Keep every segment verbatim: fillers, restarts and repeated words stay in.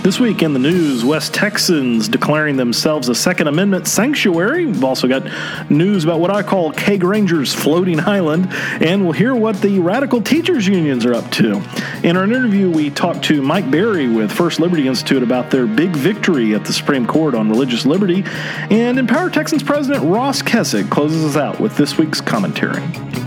This week in the news, West Texans declaring themselves a Second Amendment sanctuary. We've also got news about what I call Kay Granger's floating island, and we'll hear what the radical teachers unions are up to. In our interview, we talked to Mike Berry with First Liberty Institute about their big victory at the Supreme Court on religious liberty, and Empower Texans President Ross Kessick closes us out with this week's commentary.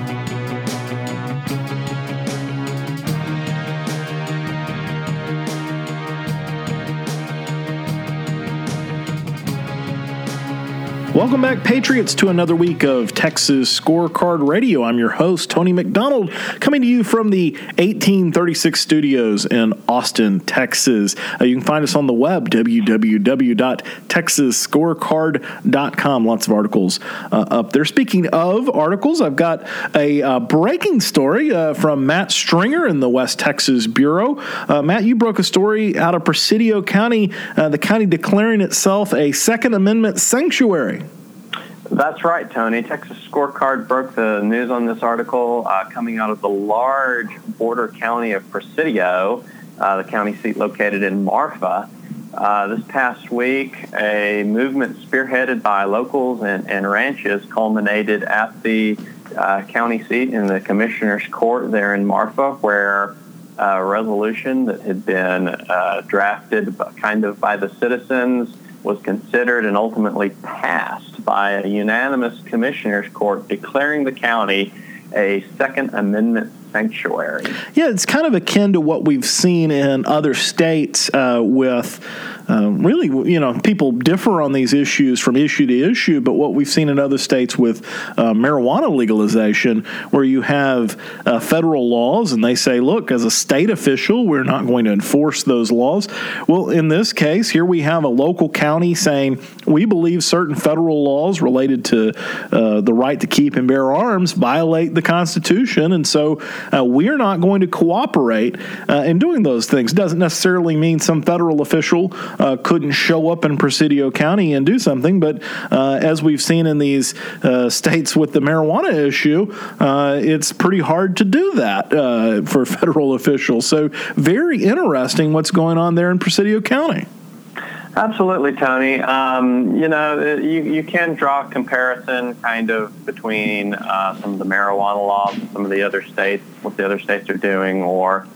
Welcome back, Patriots, to another week of Texas Scorecard Radio. I'm your host, Tony McDonald, coming to you from the eighteen thirty-six studios in Austin, Texas. Uh, you can find us on the web, w w w dot texas scorecard dot com. Lots of articles uh, up there. Speaking of articles, I've got a uh, breaking story uh, from Matt Stringer in the West Texas Bureau. Uh, Matt, you broke a story out of Presidio County, uh, the county declaring itself a Second Amendment sanctuary. That's right, Tony. Texas Scorecard broke the news on this article uh, coming out of the large border county of Presidio, uh, the county seat located in Marfa. Uh, this past week, a movement spearheaded by locals and, and ranches culminated at the uh, county seat in the commissioner's court there in Marfa, where a resolution that had been uh, drafted kind of by the citizens was considered and ultimately passed by a unanimous commissioner's court declaring the county a Second Amendment sanctuary. Yeah, it's kind of akin to what we've seen in other states uh, with uh, really, you know, people differ on these issues from issue to issue, but what we've seen in other states with uh, marijuana legalization, where you have uh, federal laws and they say, look, as a state official, we're not going to enforce those laws. Well, in this case, here we have a local county saying we believe certain federal laws related to uh, the right to keep and bear arms violate the Constitution, and so Uh, we're not going to cooperate uh, in doing those things. Doesn't necessarily mean some federal official uh, couldn't show up in Presidio County and do something, but uh, as we've seen in these uh, states with the marijuana issue, uh, it's pretty hard to do that uh, for federal officials. So very interesting what's going on there in Presidio County. Absolutely, Tony. Um, you know, you, you can draw a comparison kind of between uh, some of the marijuana laws and some of the other states, what the other states are doing, or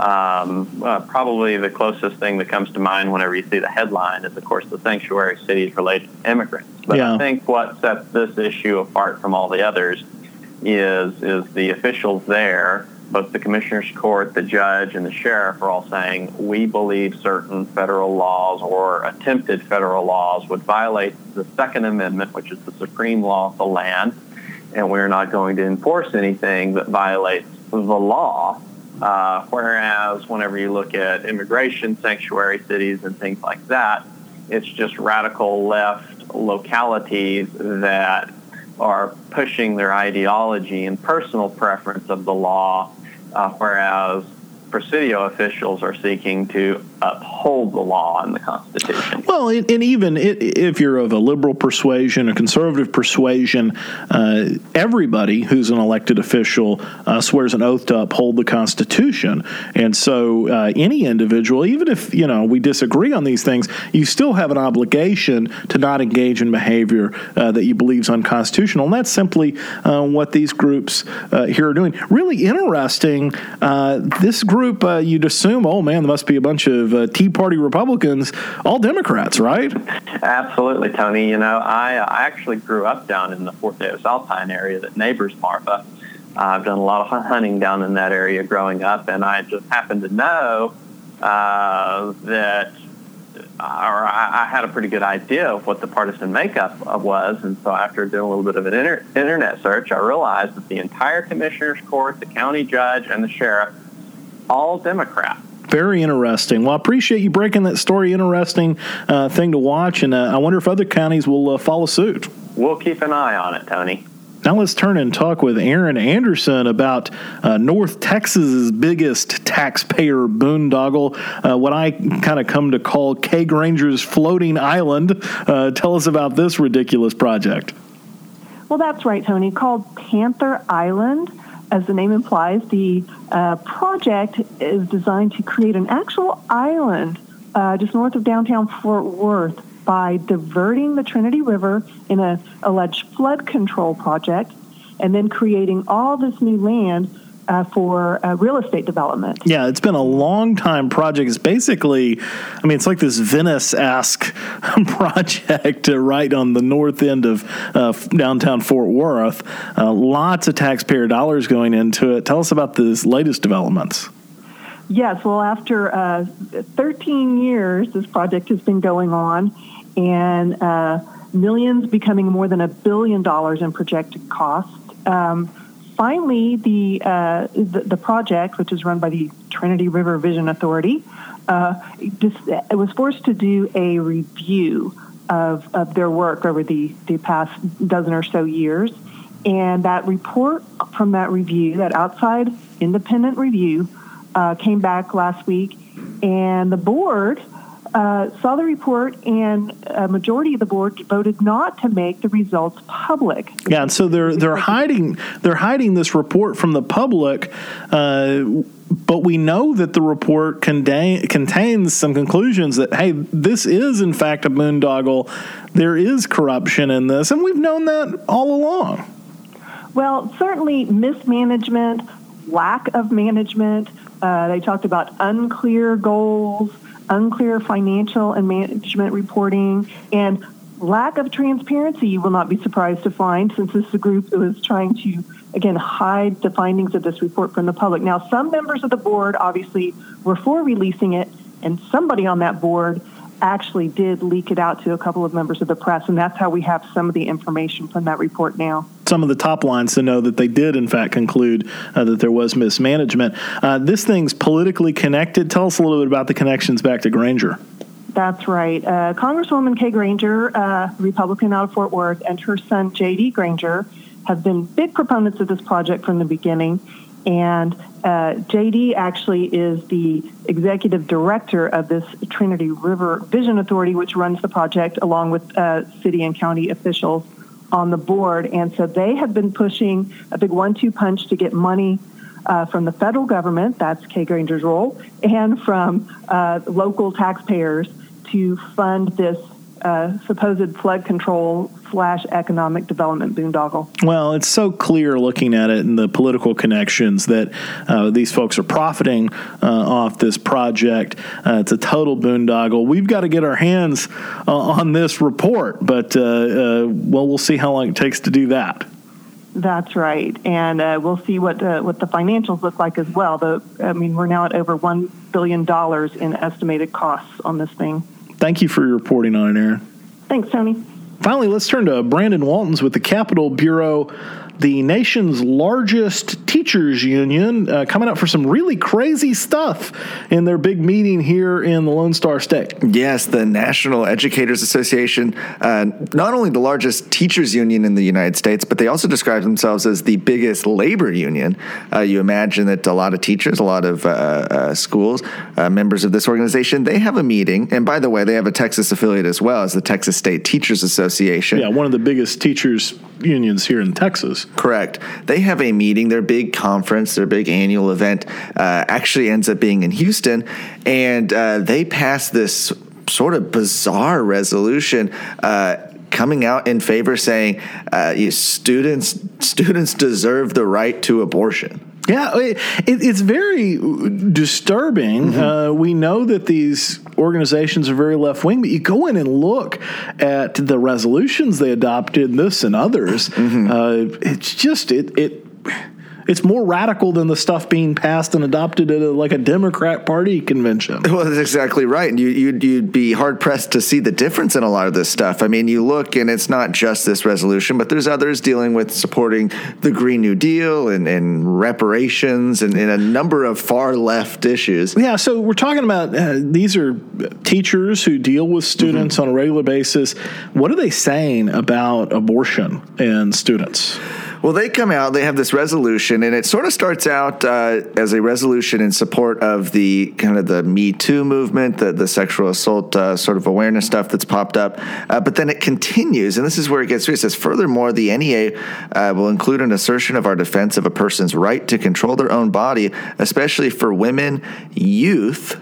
um, uh, probably the closest thing that comes to mind whenever you see the headline is, of course, the sanctuary cities related to immigrants. But yeah. I think what sets this issue apart from all the others is is the officials there. Both the commissioner's court, the judge, and the sheriff are all saying we believe certain federal laws or attempted federal laws would violate the Second Amendment, which is the supreme law of the land, and we're not going to enforce anything that violates the law. Uh, whereas whenever you look at immigration sanctuary cities and things like that, it's just radical left localities that are pushing their ideology and personal preference of the law, uh, whereas Presidio officials are seeking to uphold the law and the Constitution. Well, and, and even if you're of a liberal persuasion, a conservative persuasion, uh, everybody who's an elected official uh, swears an oath to uphold the Constitution. And so uh, any individual, even if, you know, we disagree on these things, you still have an obligation to not engage in behavior uh, that you believe is unconstitutional. And that's simply uh, what these groups uh, here are doing. Really interesting. Uh, this group, uh, you'd assume, oh, man, there must be a bunch of Uh, Tea Party Republicans, all Democrats, right? Absolutely, Tony. You know, I, I actually grew up down in the Fort Davis Alpine area that neighbors Marfa. Uh, I've done a lot of hunting down in that area growing up, and I just happened to know uh, that, or I, I had a pretty good idea of what the partisan makeup was, and so after doing a little bit of an inter- internet search, I realized that the entire commissioner's court, the county judge, and the sheriff, all Democrats. Very interesting. Well, I appreciate you breaking that story. Interesting uh, thing to watch, and uh, I wonder if other counties will uh, follow suit. We'll keep an eye on it, Tony. Now let's turn and talk with Aaron Anderson about uh, North Texas's biggest taxpayer boondoggle, uh, what I kind of come to call Kay Granger's floating island. Uh, tell us about this ridiculous project. Well, that's right, Tony. Called Panther Island. As the name implies, the uh, project is designed to create an actual island uh, just north of downtown Fort Worth by diverting the Trinity River in an alleged flood control project and then creating all this new land Uh, for uh, real estate development. Yeah, it's been a long time project. It's basically, I mean, it's like this Venice-esque project uh, right on the north end of uh, downtown Fort Worth. Uh, lots of taxpayer dollars going into it. Tell us about this latest developments. Yes, well, after uh, thirteen years, this project has been going on, and uh, millions becoming more than a billion dollars in projected costs. Um, Finally, the, uh, the the project, which is run by the Trinity River Vision Authority, uh, just, it was forced to do a review of, of their work over the, the past dozen or so years. And that report from that review, that outside independent review, uh, came back last week. And the board uh, saw the report, and a majority of the board voted not to make the results public. Yeah, and so they're they're hiding they're hiding this report from the public, uh, but we know that the report contain, contains some conclusions that, hey, this is in fact a boondoggle. There is corruption in this, and we've known that all along. Well, certainly mismanagement, lack of management. Uh, they talked about unclear goals, unclear financial and management reporting, and lack of transparency. You will not be surprised to find, since this is a group that was trying to, again, hide the findings of this report from the public. Now, some members of the board obviously were for releasing it, and somebody on that board actually did leak it out to a couple of members of the press, and that's how we have some of the information from that report now. Some of the top lines to know that they did, in fact, conclude uh, that there was mismanagement. Uh, this thing's politically connected. Tell us a little bit about the connections back to Granger. That's right. Uh, Congresswoman Kay Granger, uh, Republican out of Fort Worth, and her son, J D Granger, have been big proponents of this project from the beginning. And uh, J D actually is the executive director of this Trinity River Vision Authority, which runs the project along with uh, city and county officials on the board. And so they have been pushing a big one two punch to get money uh, from the federal government, that's Kay Granger's role, and from uh, local taxpayers to fund this uh, supposed flood control slash economic development boondoggle. Well, it's so clear looking at it and the political connections that uh, these folks are profiting uh, off this project. Uh, it's a total boondoggle. We've got to get our hands uh, on this report, but uh, uh, well, we'll see how long it takes to do that. That's right, and uh, we'll see what uh, what the financials look like as well. The, I mean, we're now at over one billion dollars in estimated costs on this thing. Thank you for your reporting on it, Aaron. Thanks, Tony. Finally, let's turn to Brandon Waltons with the Capitol Bureau. The nation's largest teachers union uh, coming up for some really crazy stuff in their big meeting here in the Lone Star State. Yes, the National Educators Association, uh, not only the largest teachers union in the United States, but they also describe themselves as the biggest labor union. Uh, you imagine that a lot of teachers, a lot of uh, uh, schools, uh, members of this organization, they have a meeting. And by the way, they have a Texas affiliate as well as the Texas State Teachers Association. Yeah, one of the biggest teachers unions here in Texas. Correct. They have a meeting, their big conference, their big annual event uh, actually ends up being in Houston, and uh, they passed this sort of bizarre resolution uh, coming out in favor saying uh, you students students deserve the right to abortion. Yeah, it, it's very disturbing. Mm-hmm. Uh, we know that these organizations are very left-wing, but you go in and look at the resolutions they adopted, this and others, mm-hmm. uh, it's just, it, it it's more radical than the stuff being passed and adopted at a, like a Democrat Party convention. Well, that's exactly right. And you, you'd, you'd be hard-pressed to see the difference in a lot of this stuff. I mean, you look, and it's not just this resolution, but there's others dealing with supporting the Green New Deal and, and reparations and, and a number of far-left issues. Yeah, so we're talking about uh, these are teachers who deal with students mm-hmm. on a regular basis. What are they saying about abortion and students? Well, they come out, they have this resolution, and it sort of starts out uh, as a resolution in support of the kind of the Me Too movement, the, the sexual assault uh, sort of awareness stuff that's popped up. Uh, but then it continues, and this is where it gets serious. It says, furthermore, the N E A uh, will include an assertion of our defense of a person's right to control their own body, especially for women, youth,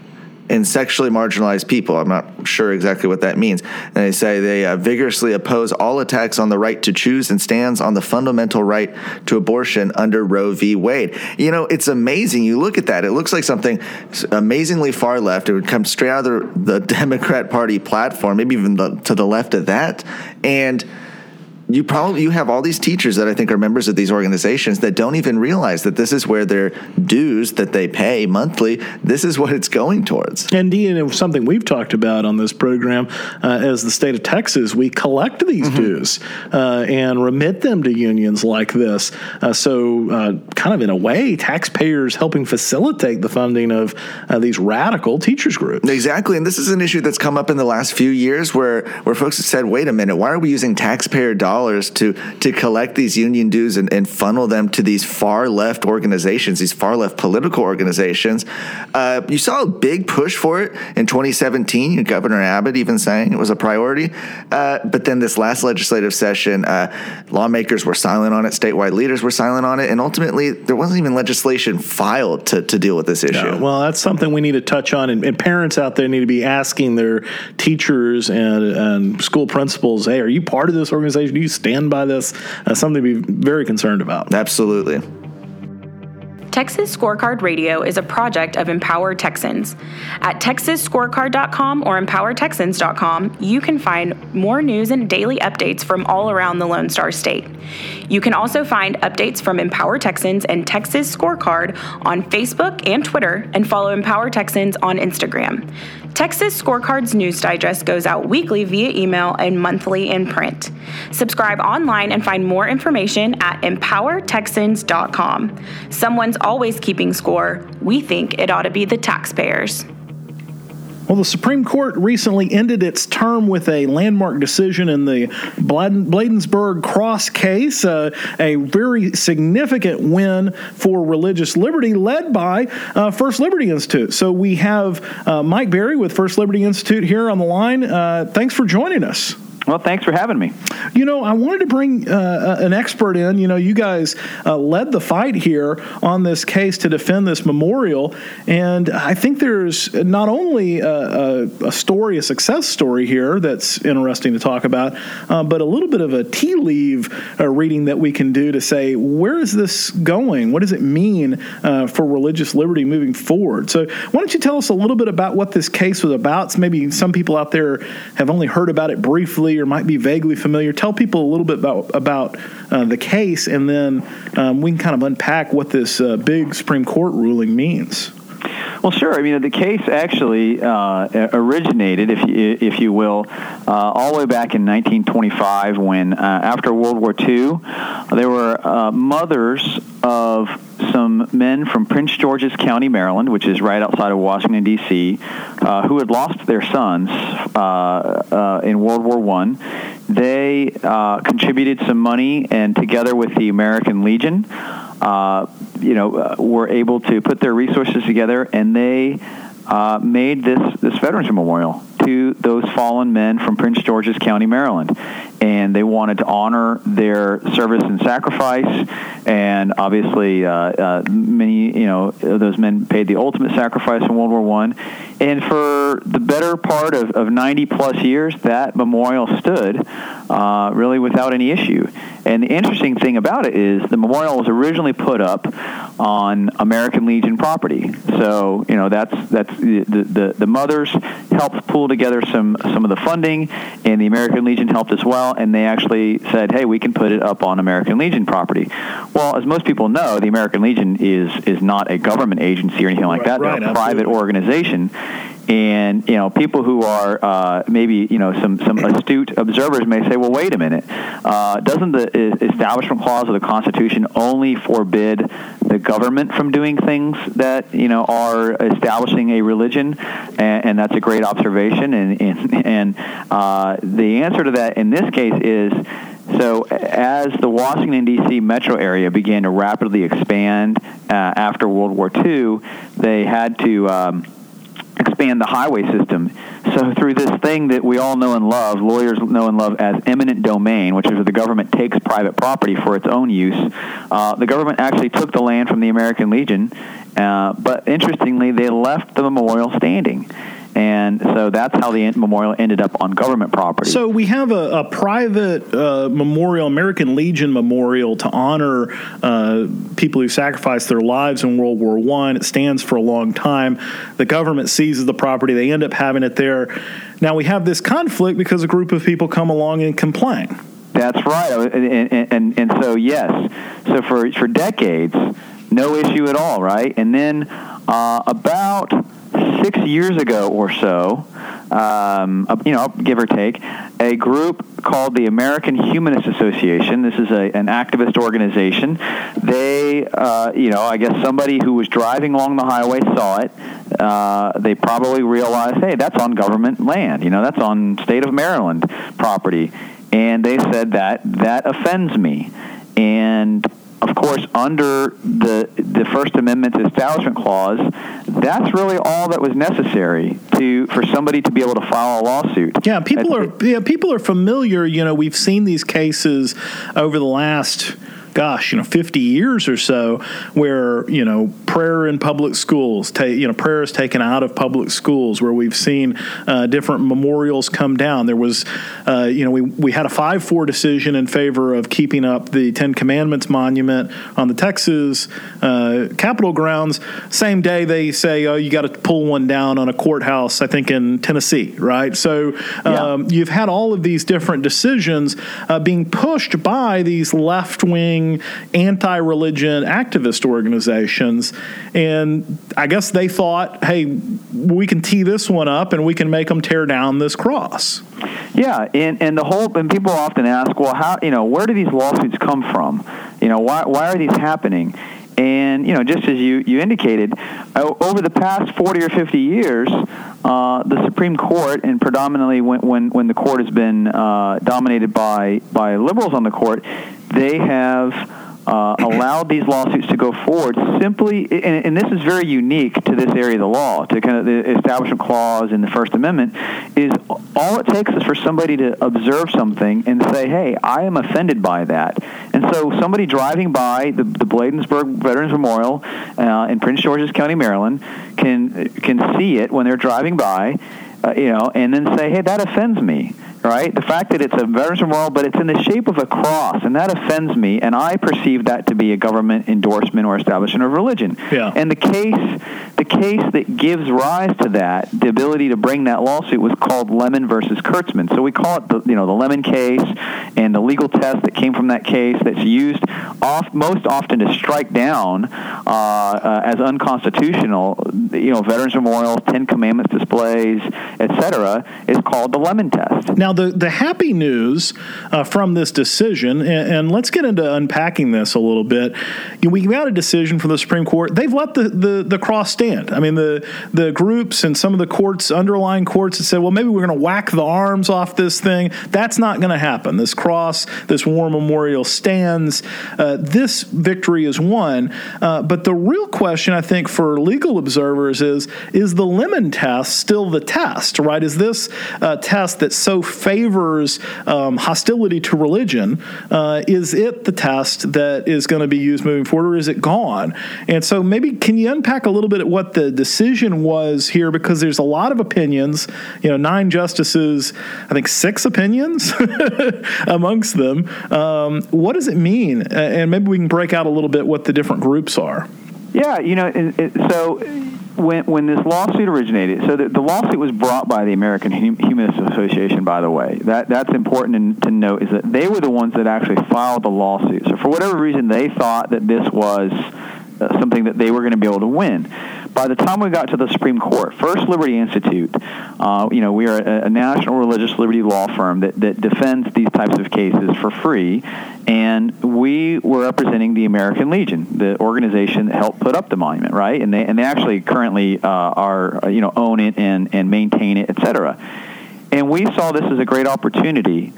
and sexually marginalized people. I'm not sure exactly what that means. And they say they uh, vigorously oppose all attacks on the right to choose and stands on the fundamental right to abortion under Roe v. Wade. You know, it's amazing. You look at that. It looks like something amazingly far left. It would come straight out of the, the Democrat Party platform, maybe even the, to the left of that. And You probably you have all these teachers that I think are members of these organizations that don't even realize that this is where their dues that they pay monthly, this is what it's going towards. Indeed, it was something we've talked about on this program. Uh, as the state of Texas, we collect these mm-hmm. dues uh, and remit them to unions like this. Uh, so uh, kind of in a way, taxpayers helping facilitate the funding of uh, these radical teachers groups. Exactly, and this is an issue that's come up in the last few years where, where folks have said, wait a minute, why are we using taxpayer dollars to to collect these union dues and, and funnel them to these far left organizations, these far left political organizations? Uh, you saw a big push for it in twenty seventeen. Governor Abbott even saying it was a priority. Uh, but then this last legislative session, uh, lawmakers were silent on it. Statewide leaders were silent on it. And ultimately, there wasn't even legislation filed to, to deal with this issue. Yeah, well, that's something we need to touch on. And, and parents out there need to be asking their teachers and, and school principals, hey, are you part of this organization? Do you stand by this? Uh, something to be very concerned about. Absolutely. Texas Scorecard Radio is a project of Empower Texans. At texas scorecard dot com or empower texans dot com, you can find more news and daily updates from all around the Lone Star State. You can also find updates from Empower Texans and Texas Scorecard on Facebook and Twitter, and follow Empower Texans on Instagram. Texas Scorecard's news digest goes out weekly via email and monthly in print. Subscribe online and find more information at empower texans dot com. Someone's always keeping score. We think it ought to be the taxpayers. Well, the Supreme Court recently ended its term with a landmark decision in the Bladensburg Cross case, uh, a very significant win for religious liberty led by uh, First Liberty Institute. So we have uh, Mike Berry with First Liberty Institute here on the line. Uh, thanks for joining us. Well, thanks for having me. You know, I wanted to bring uh, an expert in. You know, you guys uh, led the fight here on this case to defend this memorial. And I think there's not only a, a, a story, a success story here that's interesting to talk about, uh, but a little bit of a tea leaf uh, reading that we can do to say, where is this going? What does it mean uh, for religious liberty moving forward? So why don't you tell us a little bit about what this case was about? So maybe some people out there have only heard about it briefly or might be vaguely familiar. Tell people a little bit about about uh, the case, and then um, we can kind of unpack what this uh, big Supreme Court ruling means. Well, sure. I mean, the case actually uh, originated, if you, if you will, uh, all the way back in nineteen twenty-five when, uh, after World War Two, there were uh, mothers of some men from Prince George's County, Maryland, which is right outside of Washington, D C, uh, who had lost their sons uh, uh, in World War One. They uh, contributed some money, and together with the American Legion, uh, you know, uh, were able to put their resources together, and they uh, made this this Veterans Memorial to those fallen men from Prince George's County, Maryland. And they wanted to honor their service and sacrifice, and obviously uh, uh, many, you know, those men paid the ultimate sacrifice in World War One. And for the better part of, of ninety plus years, that memorial stood uh, really without any issue. And the interesting thing about it is the memorial was originally put up on American Legion property. So, you know, that's that's the the, the mothers helped pull together some some of the funding, and the American Legion helped as well. And they actually said, hey, we can put it up on American Legion property. Well, as most people know, the American Legion is is not a government agency or anything like that. Right, They're a absolutely. private organization. And, you know, people who are uh, maybe, you know, some, some astute observers may say, well, wait a minute. Uh, doesn't the Establishment Clause of the Constitution only forbid the government from doing things that, you know, are establishing a religion? And, and that's a great observation. And, and, and uh, the answer to that in this case is, so as the Washington, D C metro area began to rapidly expand uh, after World War Two, they had to... Um, expand the highway system. So through this thing that we all know and love, lawyers know and love as eminent domain, which is where the government takes private property for its own use, uh, the government actually took the land from the American Legion, uh, but interestingly, they left the memorial standing. And so that's how the memorial ended up on government property. So we have a, a private uh, memorial, American Legion Memorial, to honor uh, people who sacrificed their lives in World War One. It stands for a long time. The government seizes the property. They end up having it there. Now we have this conflict because a group of people come along and complain. That's right. And, and, and, and so, yes. So for, for decades, no issue at all, right? And then uh, about six years ago or so, um, you know, give or take, a group called the American Humanist Association. This is a, an activist organization. They, uh, you know, I guess somebody who was driving along the highway saw it. Uh, they probably realized, hey, that's on government land. You know, that's on state of Maryland property. And they said that that offends me. And of course, under the the First Amendment's Establishment Clause, that's really all that was necessary to for somebody to be able to file a lawsuit. Yeah, people are yeah, people are familiar. You know, we've seen these cases over the last, gosh, you know, fifty years or so, where, you know, prayer in public schools, ta- you know, prayer is taken out of public schools, where we've seen uh, different memorials come down. There was, uh, you know, we, we had a five four decision in favor of keeping up the Ten Commandments monument on the Texas uh, Capitol grounds. Same day they say, oh, you got to pull one down on a courthouse, I think in Tennessee, right? So um, yeah. You've had all of these different decisions uh, being pushed by these left-wing anti-religion activist organizations, and I guess they thought, hey, we can tee this one up and we can make them tear down this cross. Yeah, and, and the whole and people often ask, well, how, you know, where do these lawsuits come from? You know, why why are these happening? And, you know, just as you, you indicated, over the past forty or fifty years, uh, the Supreme Court, and predominantly when, when, when the court has been uh, dominated by, by liberals on the court, they have uh, allowed these lawsuits to go forward simply, and, and this is very unique to this area of the law, to kind of the Establishment Clause in the First Amendment, is all it takes is for somebody to observe something and say, hey, I am offended by that. And so somebody driving by the, the Bladensburg Veterans Memorial uh, in Prince George's County, Maryland, can can see it when they're driving by, uh, you know, and then say, hey, that offends me. Right? The fact that it's a veterans memorial, but it's in the shape of a cross, and that offends me, and I perceive that to be a government endorsement or establishment of religion. Yeah. And the case, the case that gives rise to that, the ability to bring that lawsuit, was called Lemon versus Kurtzman. So we call it the, you know, the Lemon case, and the legal test that came from that case that's used off, most often to strike down uh, uh, as unconstitutional, you know, veterans memorials, Ten Commandments displays, et cetera, is called the Lemon test. Now, the, the happy news uh, from this decision, and, and let's get into unpacking this a little bit. You know, we got a decision from the Supreme Court. They've let the, the, the cross stand. I mean, the, the groups and some of the courts, underlying courts, have said, well, maybe we're going to whack the arms off this thing. That's not going to happen. This cross, this war memorial stands. Uh, this victory is won. Uh, but the real question, I think, for legal observers is, is the Lemon test still the test, right? Is this a test that's so favors um, hostility to religion, uh, is it the test that is going to be used moving forward, or is it gone? And so maybe can you unpack a little bit at what the decision was here, because there's a lot of opinions, you know, nine justices, I think six opinions amongst them. Um, what does it mean? And maybe we can break out a little bit what the different groups are. Yeah, you know, it, it, so when when this lawsuit originated, so the, the lawsuit was brought by the American Humanist Association, by the way. That That's important to, to note, is that they were the ones that actually filed the lawsuit. So for whatever reason, they thought that this was uh, something that they were going to be able to win. By the time we got to the Supreme Court, First Liberty Institute, uh, you know, we are a, a national religious liberty law firm that, that defends these types of cases for free, and we were representing the American Legion, the organization that helped put up the monument, right? And they and they actually currently uh, are, you know, own it and, and maintain it, et cetera. And we saw this as a great opportunity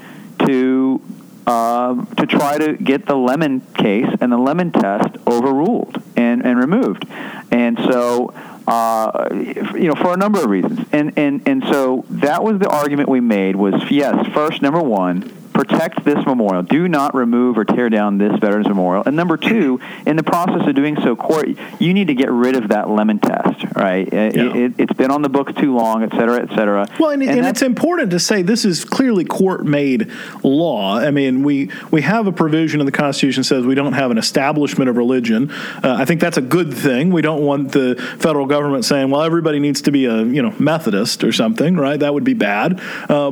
to uh, to try to get the Lemon case and the Lemon test overruled and, and removed. And so uh, you know, for a number of reasons. And, and, and so that was the argument we made was, yes, first, number one, protect this memorial. Do not remove or tear down this Veterans Memorial. And number two, in the process of doing so, court, you need to get rid of that lemon test, right? Yeah. It, it, it's been on the books too long, et cetera, et cetera. Well, and, and, and it's important to say this is clearly court-made law. I mean, we, we have a provision in the Constitution that says we don't have an establishment of religion. Uh, I think that's a good thing. We don't want the federal government saying, well, everybody needs to be a, you know, Methodist or something, right? That would be bad. Uh,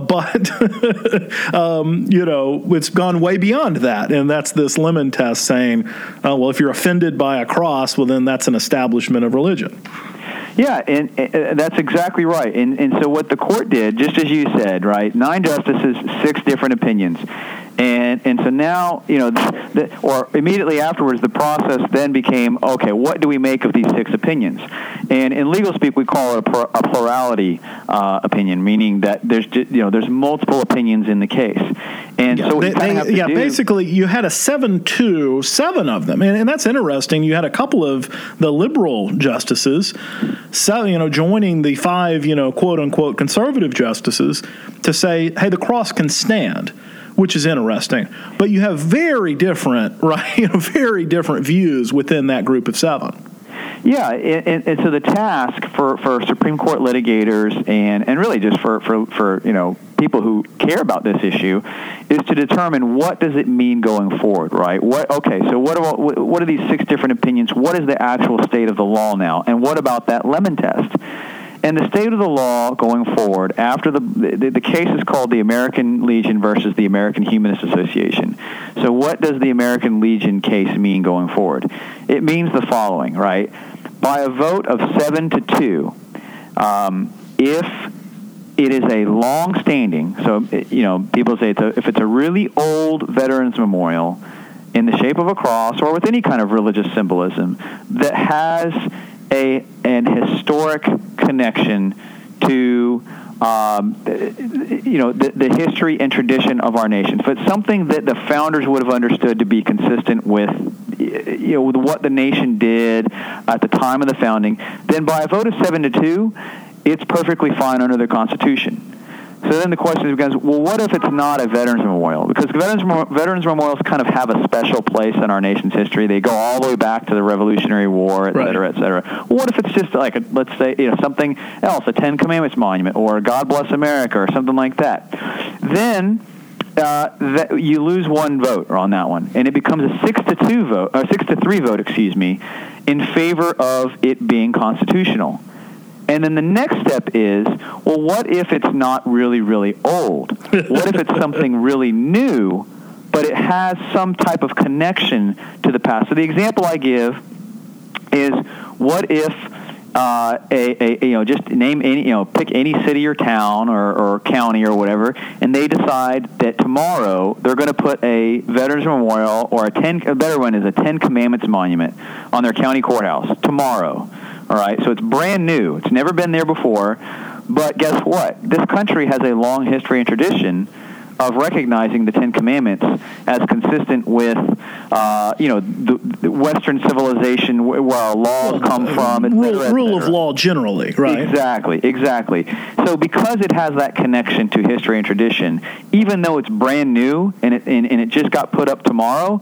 but, um, you know, it's gone way beyond that, and that's this lemon test saying, oh, well, if you're offended by a cross, well, then that's an establishment of religion. Yeah, and, and that's exactly right. And, and so what the court did, just as you said, right, nine justices, six different opinions. And and so now, you know, the, the, or immediately afterwards, the process then became, okay, what do we make of these six opinions? And in legal speak, we call it a, plur, a plurality uh, opinion, meaning that there's just, you know there's multiple opinions in the case. And yeah, so what they, you kind of have to yeah, do, basically, you had a seven two, seven of them, and, and that's interesting. You had a couple of the liberal justices, so, you know, joining the five, you know, quote unquote conservative justices to say, hey, the cross can stand, which is interesting. But you have very different, right, you know, very different views within that group of seven. Yeah, and, and so the task for, for Supreme Court litigators and, and really just for, for, for, you know, people who care about this issue is to determine what does it mean going forward, right? What okay, so what are, what are these six different opinions? What is the actual state of the law now? And what about that lemon test? And the state of the law going forward after the, the the case is called the American Legion versus the American Humanist Association. So what does the American Legion case mean going forward? It means the following, right? By a vote of seven to two, um, if it is a long-standing, so you know, people say it's a, if it's a really old veterans memorial in the shape of a cross or with any kind of religious symbolism that has a an historic connection to um, you know the, the history and tradition of our nation. If it's something that the founders would have understood to be consistent with you know with what the nation did at the time of the founding, then by a vote of seven to two, it's perfectly fine under the Constitution. So then the question becomes, well, what if it's not a Veterans Memorial? Because Veterans, Veterans Memorials kind of have a special place in our nation's history. They go all the way back to the Revolutionary War, et cetera, right. et cetera. Well, what if it's just like, a, let's say, you know, something else, a Ten Commandments monument, or God Bless America, or something like that? Then uh, that, you lose one vote on that one, and it becomes a six to two vote, or six to three vote, excuse me, in favor of it being constitutional. And then the next step is, well, what if it's not really, really old? What if it's something really new, but it has some type of connection to the past? So the example I give is, what if uh, a, a you know just name any you know pick any city or town or, or county or whatever, and they decide that tomorrow they're going to put a Veterans Memorial or a ten a better one is a Ten Commandments monument on their county courthouse tomorrow. All right, so it's brand new. It's never been there before. But guess what? This country has a long history and tradition of recognizing the Ten Commandments as consistent with, uh, you know, the, the Western civilization where our laws come from. Et cetera, rule, et cetera. rule of law generally, right? Exactly, exactly. So because it has that connection to history and tradition, even though it's brand new and it, and, and it just got put up tomorrow,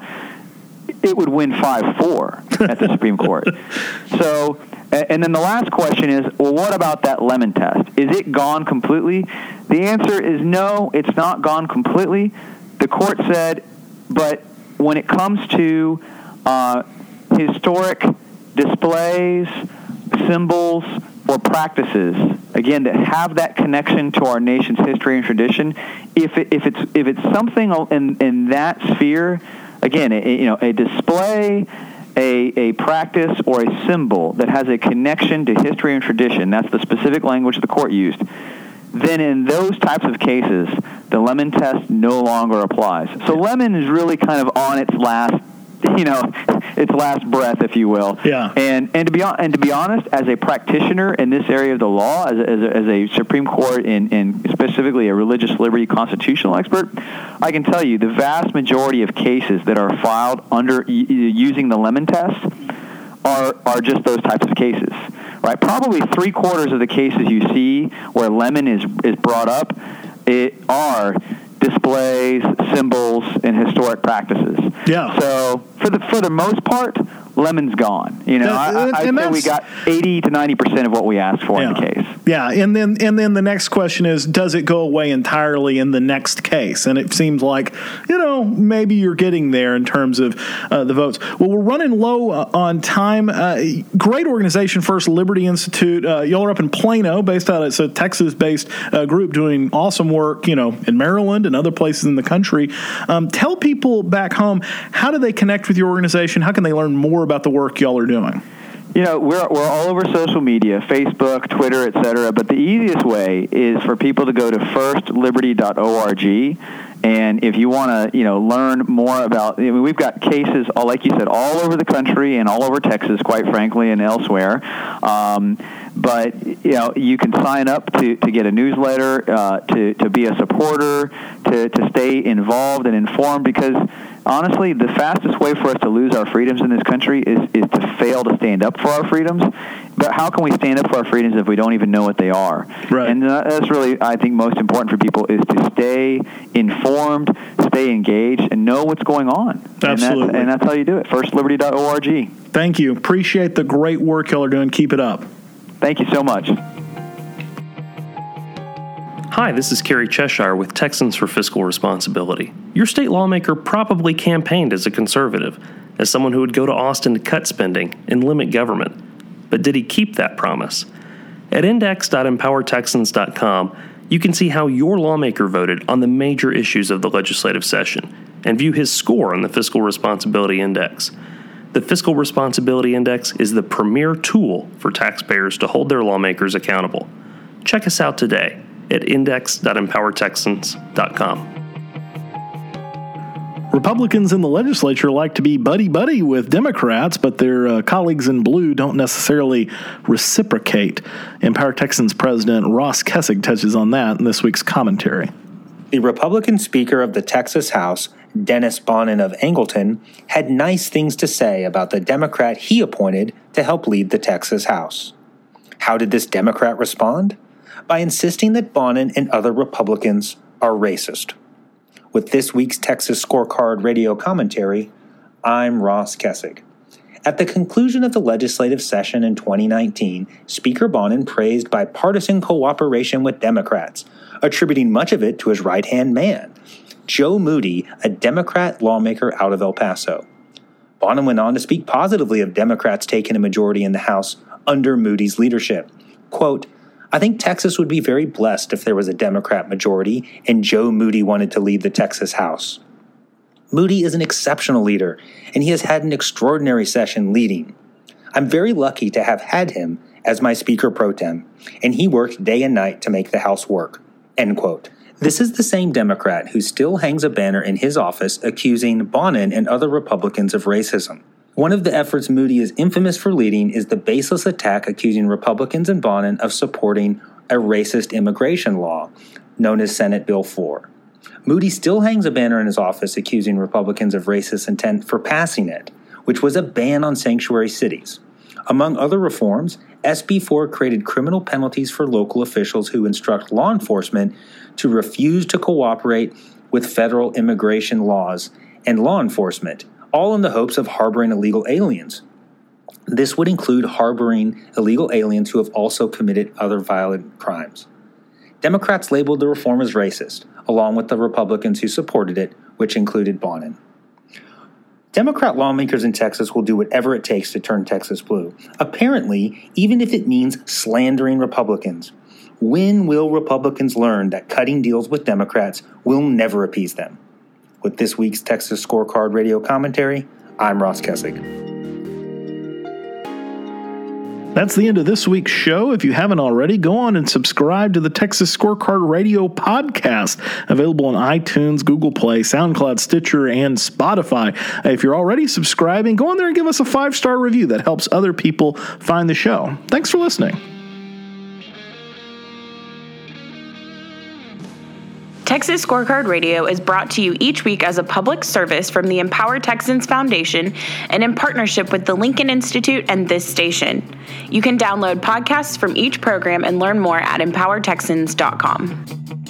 it would win five four at the Supreme Court. So... And then the last question is, well, what about that lemon test? Is it gone completely? The answer is no, it's not gone completely. The court said, but when it comes to uh, historic displays, symbols, or practices, again, that have that connection to our nation's history and tradition, if it, if it's if it's something in in that sphere, again, a, you know, a display, A, a practice or a symbol that has a connection to history and tradition, that's the specific language the court used, then in those types of cases, the lemon test no longer applies. So lemon is really kind of on its last, you know, its last breath, if you will. Yeah. And and to be and to be honest, as a practitioner in this area of the law, as a, as a, as a Supreme Court and in, in specifically a religious liberty constitutional expert, I can tell you the vast majority of cases that are filed under using the lemon test are are just those types of cases, right? Probably three quarters of the cases you see where lemon is is brought up, it are displays, symbols, and historic practices. Yeah. So for the for the most part, lemon's gone. You know, That, I, I, and I'd say we got eighty to ninety percent of what we asked for yeah. in the case. Yeah, and then and then the next question is, does it go away entirely in the next case? And it seems like, you know, maybe you're getting there in terms of uh, the votes. Well, we're running low uh, on time. Uh, great organization, First Liberty Institute. Uh, y'all are up in Plano, based out of it's a Texas-based uh, group doing awesome work, you know, in Maryland and other places in the country. Um, tell people back home, how do they connect with your organization? How can they learn more about the work y'all are doing? You know, we're we're all over social media, Facebook, Twitter, et cetera, but the easiest way is for people to go to first liberty dot org, and if you want to, you know, learn more about, I mean, we've got cases, all, like you said, all over the country and all over Texas, quite frankly, and elsewhere. Um, but, you know, you can sign up to, to get a newsletter, uh, to, to be a supporter, to, to stay involved and informed, because honestly, the fastest way for us to lose our freedoms in this country is, is to fail to stand up for our freedoms. But how can we stand up for our freedoms if we don't even know what they are? Right. And that's really, I think, most important for people is to stay informed, stay engaged, and know what's going on. Absolutely. And that's, and that's how you do it, first liberty dot org. Thank you. Appreciate the great work y'all are doing. Keep it up. Thank you so much. Hi, this is Kerry Cheshire with Texans for Fiscal Responsibility. Your state lawmaker probably campaigned as a conservative, as someone who would go to Austin to cut spending and limit government. But did he keep that promise? At index dot empower texans dot com, you can see how your lawmaker voted on the major issues of the legislative session and view his score on the Fiscal Responsibility Index. The Fiscal Responsibility Index is the premier tool for taxpayers to hold their lawmakers accountable. Check us out today at index dot empower texans dot com. Republicans in the legislature like to be buddy-buddy with Democrats, but their uh, colleagues in blue don't necessarily reciprocate. Empower Texans President Ross Kessig touches on that in this week's commentary. The Republican Speaker of the Texas House, Dennis Bonnen of Angleton, had nice things to say about the Democrat he appointed to help lead the Texas House. How did this Democrat respond? By insisting that Bonnen and other Republicans are racist. With this week's Texas Scorecard radio commentary, I'm Ross Kessig. At the conclusion of the legislative session in twenty nineteen, Speaker Bonnen praised bipartisan cooperation with Democrats, attributing much of it to his right-hand man, Joe Moody, a Democrat lawmaker out of El Paso. Bonnen went on to speak positively of Democrats taking a majority in the House under Moody's leadership. Quote, I think Texas would be very blessed if there was a Democrat majority and Joe Moody wanted to lead the Texas House. Moody is an exceptional leader, and he has had an extraordinary session leading. I'm very lucky to have had him as my Speaker Pro Tem, and he worked day and night to make the House work. End quote. This is the same Democrat who still hangs a banner in his office accusing Bonnen and other Republicans of racism. One of the efforts Moody is infamous for leading is the baseless attack accusing Republicans and Bonnen of supporting a racist immigration law, known as Senate Bill four. Moody still hangs a banner in his office accusing Republicans of racist intent for passing it, which was a ban on sanctuary cities. Among other reforms, S B four created criminal penalties for local officials who instruct law enforcement to refuse to cooperate with federal immigration laws and law enforcement, all in the hopes of harboring illegal aliens. This would include harboring illegal aliens who have also committed other violent crimes. Democrats labeled the reform as racist, along with the Republicans who supported it, which included Bonnen. Democrat lawmakers in Texas will do whatever it takes to turn Texas blue, apparently even if it means slandering Republicans. When will Republicans learn that cutting deals with Democrats will never appease them? With this week's Texas Scorecard radio commentary, I'm Ross Kessig. That's the end of this week's show. If you haven't already, go on and subscribe to the Texas Scorecard Radio podcast, available on iTunes, Google Play, SoundCloud, Stitcher, and Spotify. If you're already subscribing, go on there and give us a five-star review. That helps other people find the show. Thanks for listening. Texas Scorecard Radio is brought to you each week as a public service from the Empower Texans Foundation and in partnership with the Lincoln Institute and this station. You can download podcasts from each program and learn more at empower texans dot com.